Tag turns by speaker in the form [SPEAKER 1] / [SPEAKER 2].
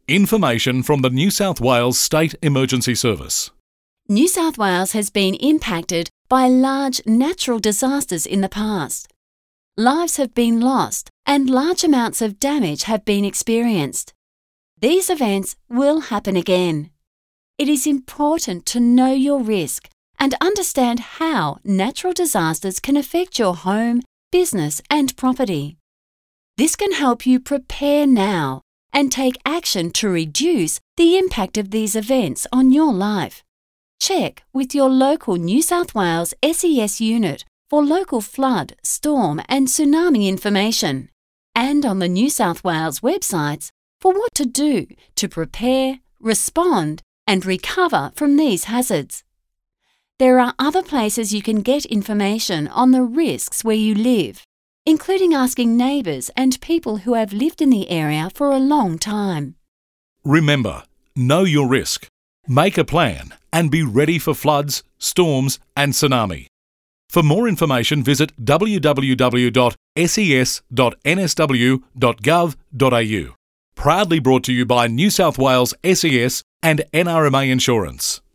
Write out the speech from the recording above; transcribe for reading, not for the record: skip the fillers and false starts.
[SPEAKER 1] Information from the New South Wales State Emergency Service.
[SPEAKER 2] New South Wales has been impacted by large natural disasters in the past. Lives have been lost and large amounts of damage have been experienced. These events will happen again. It is important to know your risk and understand how natural disasters can affect your home, business and property. This can help you prepare now and take action to reduce the impact of these events on your life. Check with your local New South Wales SES unit for local flood, storm and tsunami information, and on the New South Wales websites for what to do to prepare, respond and recover from these hazards. There are other places you can get information on the risks where you live, including asking neighbours and people who have lived in the area for a long time.
[SPEAKER 1] Remember, know your risk, make a plan and be ready for floods, storms and tsunami. For more information, visit www.ses.nsw.gov.au. Proudly brought to you by New South Wales SES and NRMA Insurance.